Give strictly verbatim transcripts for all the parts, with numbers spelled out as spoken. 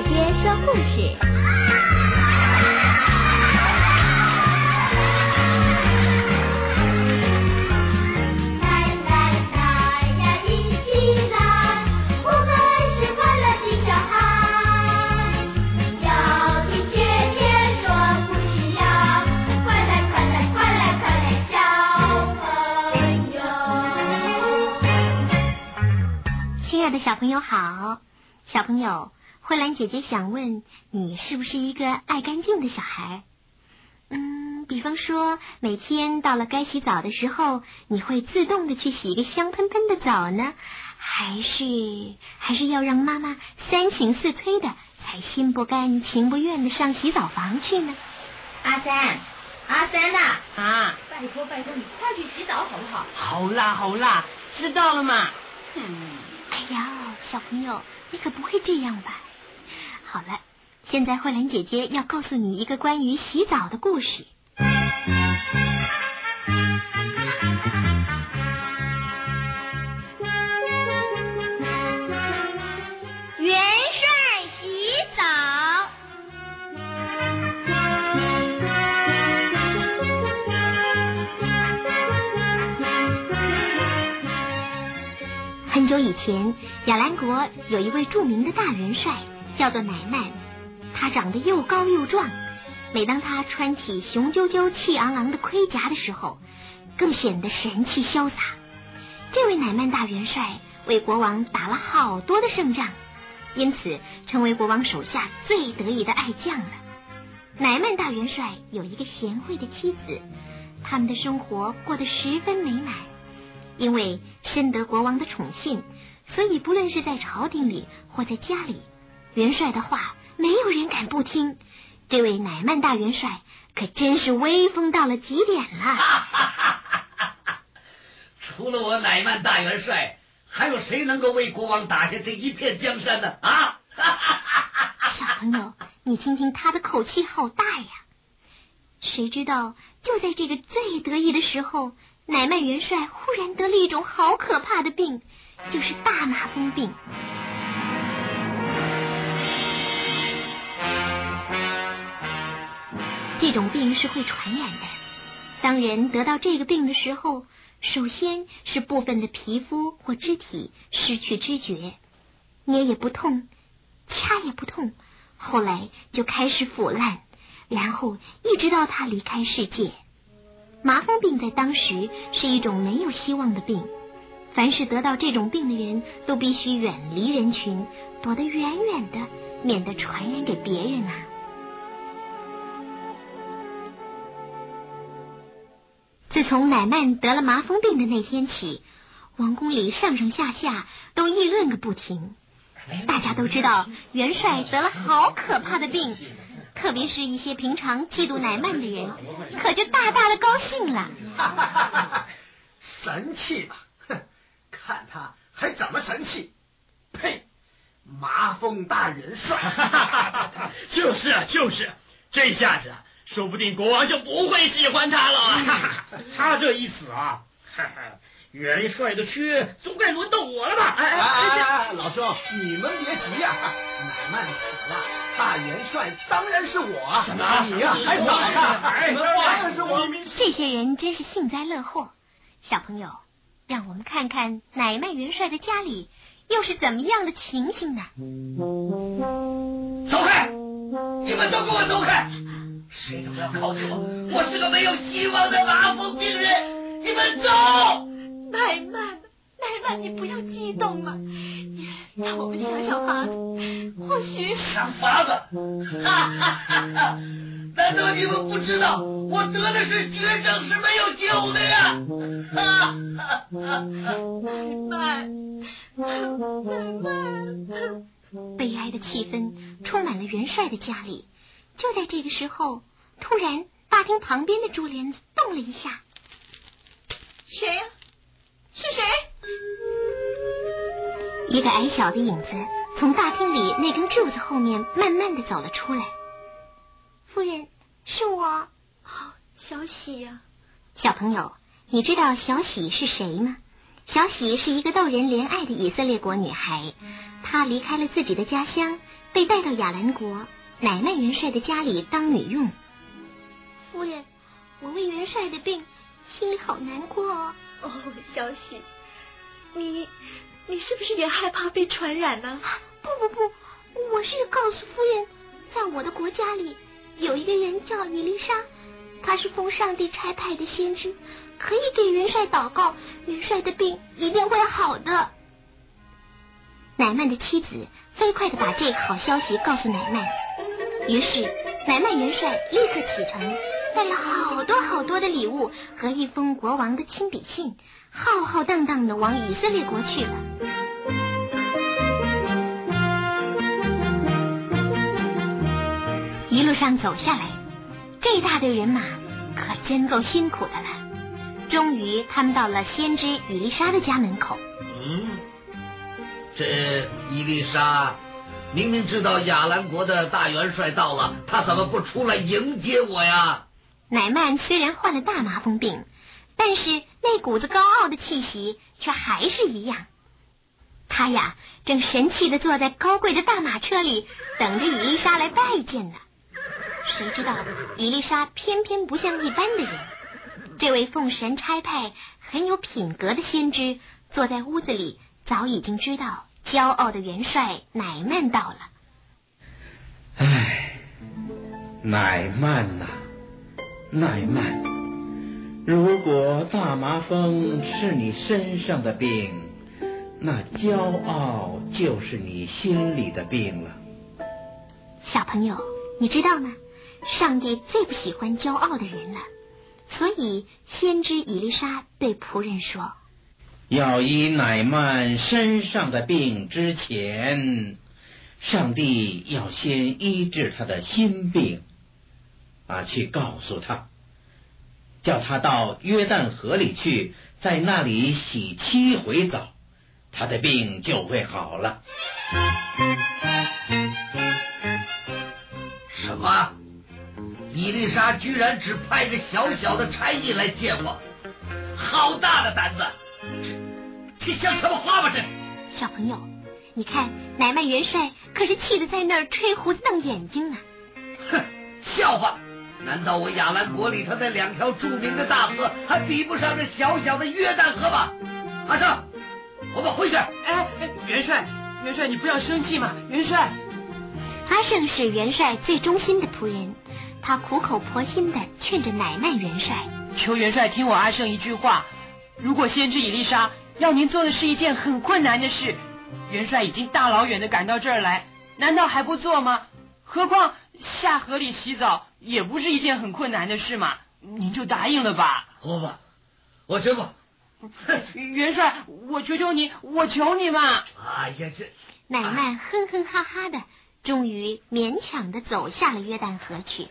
姐姐说故事。 来来来呀，一起来，我们是快乐的小孩。要听姐姐说故事呀，快来快来快来快来交朋友。 亲爱的小朋友好，小朋友，慧兰姐姐想问你是不是一个爱干净的小孩？嗯，比方说每天到了该洗澡的时候，你会自动的去洗一个香喷喷的澡呢，还是还是要让妈妈三请四催的才心不甘情不愿的上洗澡房去呢？ 阿三，阿三呐、 啊，啊， 拜托拜托，你快去洗澡好不好？ 好啦好啦，知道了嘛。嗯， 哎呀，小朋友，你可不会这样吧？好了，现在慧兰姐姐要告诉你一个关于洗澡的故事。 元帅洗澡。 很久以前，亚兰国有一位著名的大元帅，叫做乃曼。他长得又高又壮，每当他穿起雄赳赳气昂昂的盔甲的时候，更显得神气潇洒。这位乃曼大元帅为国王打了好多的胜仗，因此成为国王手下最得意的爱将了。乃曼大元帅有一个贤惠的妻子，他们的生活过得十分美满。因为深得国王的宠信，所以不论是在朝廷里或在家里，元帅的话没有人敢不听。这位乃曼大元帅可真是威风到了极点了。 除了我乃曼大元帅，还有谁能够为国王打下这一片江山呢？啊！ 小朋友，你听听他的口气好大呀！谁知道就在这个最得意的时候，乃曼元帅忽然得了一种好可怕的病，就是大麻风病。这种病是会传染的。当人得到这个病的时候，首先是部分的皮肤或肢体失去知觉，捏也不痛，掐也不痛，后来就开始腐烂，然后一直到他离开世界。麻风病在当时是一种没有希望的病，凡是得到这种病的人都必须远离人群，躲得远远的，免得传染给别人啊。自从乃曼得了麻风病的那天起，王宫里上上下下都议论个不停。大家都知道元帅得了好可怕的病，特别是一些平常嫉妒乃曼的人，可就大大的高兴了。 神气吧，哼，看他还怎么神气！呸！麻风大元帅。 就是啊就是，这下子啊，说不定国王就不会喜欢他了。他这一死啊，元帅的缺总该轮到我了吧？ 哎哎哎哎，老兄，你们别急呀、啊，乃曼死了，大元帅当然是我。 什么？ 你呀、啊，还早呢？ 哎， 当然是我。 这些人真是幸灾乐祸。小朋友，让我们看看乃曼元帅的家里又是怎么样的情形呢？ 走开！你们都给我走开！谁都不要靠近我，我是个没有希望的麻风病人！你们走！ 乃曼，乃曼，你不要激动嘛，让我们想想法子，或许想法子？哈哈哈哈！难道你们不知道我得的是绝症，是没有救的呀？哈哈哈！ 乃曼，乃曼。 悲哀的气氛充满了元帅的家里。就在这个时候，突然大厅旁边的珠帘子动了一下。 谁呀、啊？是谁？ 一个矮小的影子从大厅里那根柱子后面慢慢的走了出来。夫人，是我。 哦，小喜呀、啊。 小朋友，你知道小喜是谁吗？小喜是一个逗人怜爱的以色列国女孩，她离开了自己的家乡， 被带到亚兰国乃曼元帅的家里当女佣。 夫人，我为元帅的病心里好难过哦。哦，小喜，你你是不是也害怕被传染呢？ 不不不，我是告诉夫人，在我的国家里有一个人叫以利沙，他是奉上帝差派的先知，可以给元帅祷告，元帅的病一定会好的。乃曼的妻子飞快地把这个好消息告诉乃曼，于是乃曼元帅立刻启程，带了好多好多的礼物和一封国王的亲笔信，浩浩荡荡地往以色列国去了。一路上走下来，这大队人马可真够辛苦的了。终于他们到了先知以利沙的家门口。 嗯，这以利沙明明知道亚兰国的大元帅到了，他怎么不出来迎接我呀？ 乃曼虽然患了大麻风病，但是那股子高傲的气息却还是一样。他呀，正神气地坐在高贵的大马车里，等着以利沙来拜见呢。谁知道以利沙偏偏不像一般的人，这位奉神差派很有品格的先知坐在屋子里，早已经知道骄傲的元帅乃曼到了。 唉，乃曼呐、啊，乃曼，如果大麻风是你身上的病，那骄傲就是你心里的病了。 小朋友，你知道吗？上帝最不喜欢骄傲的人了，所以先知以利沙对仆人说， 要医乃曼身上的病之前，上帝要先医治他的心病啊，去告诉他，叫他到约旦河里去，在那里洗七回澡，他的病就会好了。 什么？以利沙居然只派个小小的差役来见我，好大的胆子！这这像什么话吗？这小朋友，你看乃曼元帅可是气得在那儿吹胡子瞪眼睛呢。 哼，笑话！难道我亚兰国里头那两条著名的大河还比不上这小小的约旦河吗？阿胜，我们回去。 哎，元帅，元帅，你不要生气嘛，元帅。 阿胜是元帅最忠心的仆人，他苦口婆心地劝着乃曼元帅， 求元帅听我阿胜一句话，如果先知以利沙要您做的是一件很困难的事，元帅已经大老远的赶到这儿来，难道还不做吗？何况下河里洗澡也不是一件很困难的事嘛，您就答应了吧。 好吧，我去吧。 元帅，我求求你，我求你嘛。 哎呀，这乃曼哼哼哈哈的，终于勉强的走下了约旦河去。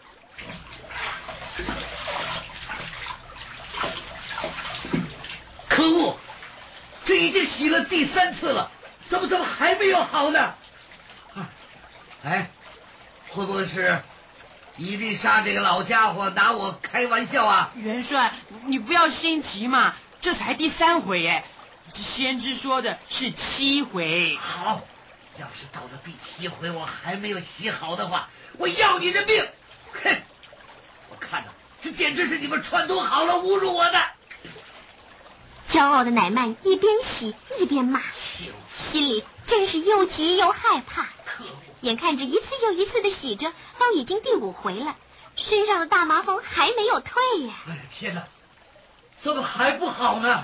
可恶，这已经洗了第三次了，怎么怎么还没有好呢？哎，会不会是以利沙这个老家伙拿我开玩笑啊？ 元帅，你不要心急嘛，这才第三回哎，先知说的是七回。 好，要是到了第七回我还没有洗好的话，我要你的命！哼，我看着这简直是你们串通好了侮辱我的。 骄傲的乃曼一边洗一边骂，心里真是又急又害怕。眼看着一次又一次的洗着，都已经第五回了，身上的大麻风还没有退呀！ 哎呀天哪，怎么还不好呢？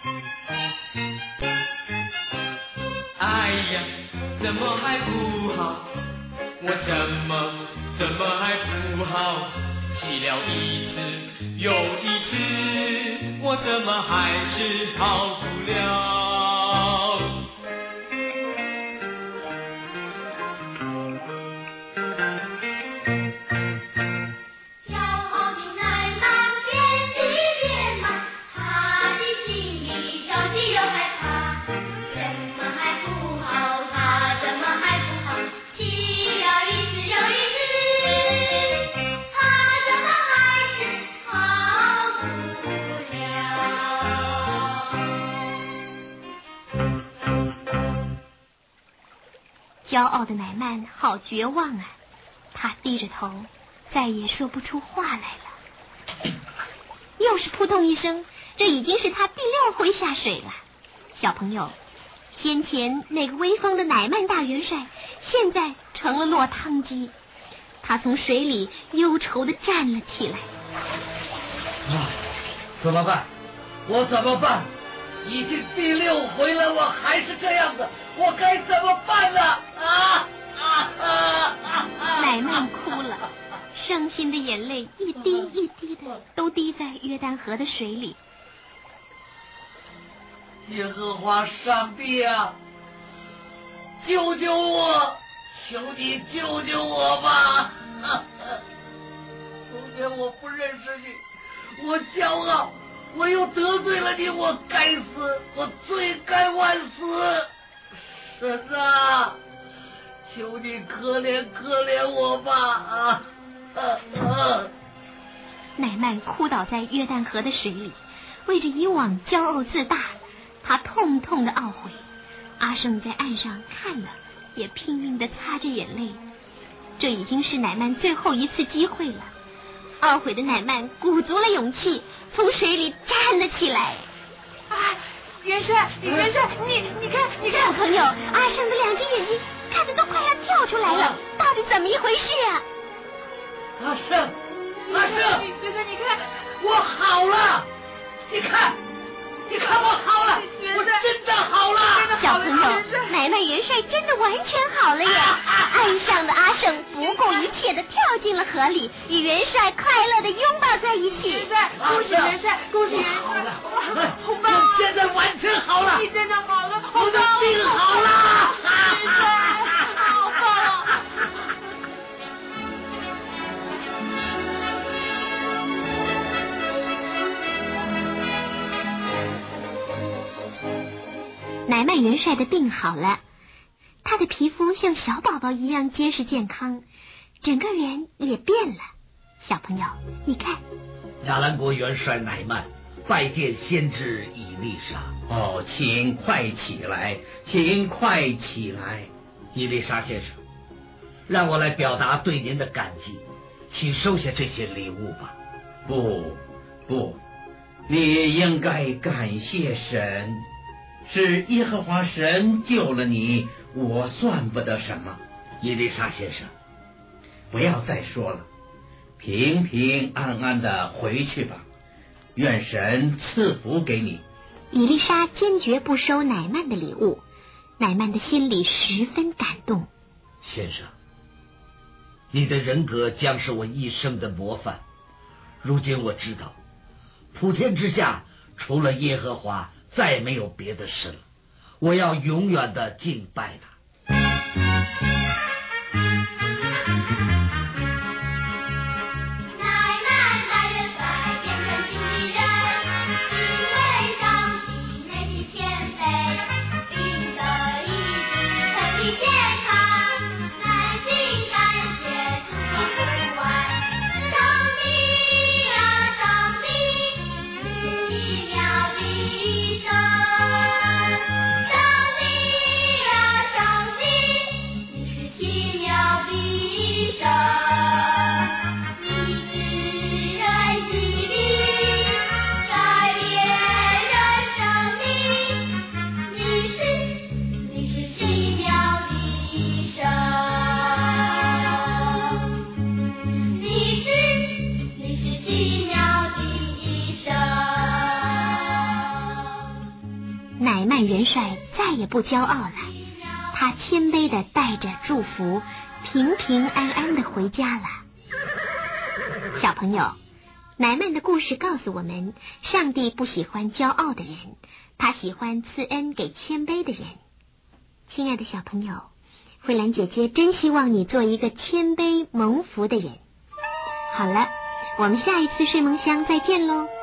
哎呀，怎么还不好？我怎么怎么还不好？洗了一次又一次，我怎么还是好不了？ 骄傲的乃曼好绝望啊！他低着头，再也说不出话来了。又是扑通一声，这已经是他第六回下水了。小朋友，先前那个威风的乃曼大元帅，现在成了落汤鸡。他从水里忧愁地站了起来。 啊，怎么办？我怎么办？已经第六回了，我还是这样子，我该怎么办呢？啊啊啊啊！ 乃曼哭了，伤心的眼泪一滴一滴的都滴在约旦河的水里。 耶和华上帝啊，救救我！求你救救我吧！从前我不认识你，我骄傲，我又得罪了你，我该死，我罪该万死。神啊，求你可怜可怜我吧！啊啊啊！ 乃曼哭倒在约旦河的水里，为着以往骄傲自大，他痛痛的懊悔。阿胜在岸上看了，也拼命的擦着眼泪。这已经是乃曼最后一次机会了。懊悔的乃曼鼓足了勇气，从水里站了起来。 啊，元帅，元帅，你你看，你看， 小朋友，阿胜的两只眼睛看着都快要跳出来了，到底怎么一回事啊？ 阿胜，阿胜， 元帅，你看， 我好了，你看。你看我好了，我真的好了。 小朋友，乃曼元帅真的完全好了耶！岸上的阿胜不顾一切的跳进了河里，与元帅快乐的拥抱在一起。 元帅，恭喜元帅，恭喜元帅！ 哇， 好棒！ 我现在完全好了， 你真的好了， 我的病好了， 元帅，好棒！ 乃曼元帅的病好了，他的皮肤像小宝宝一样结实健康，整个人也变了。小朋友，你看， 亚兰国元帅乃曼拜见先知以利沙。 哦，请快起来，请快起来， 以利沙先生，让我来表达对您的感激，请收下这些礼物吧。 不不，你应该感谢神。是耶和华神救了你，我算不得什么。 伊丽莎先生， 不要再说了，平平安安的回去吧，愿神赐福给你。 伊丽莎坚决不收乃曼的礼物，乃曼的心里十分感动。 先生，你的人格将是我一生的模范。如今我知道，普天之下除了耶和华，再没有别的神了，我要永远的敬拜他。 乃曼元帅再也不骄傲了，他谦卑地带着祝福，平平安安地回家了。小朋友，乃曼的故事告诉我们，上帝不喜欢骄傲的人，他喜欢赐恩给谦卑的人。亲爱的小朋友，慧兰姐姐真希望你做一个谦卑蒙福的人。好了，我们下一次睡梦乡再见喽。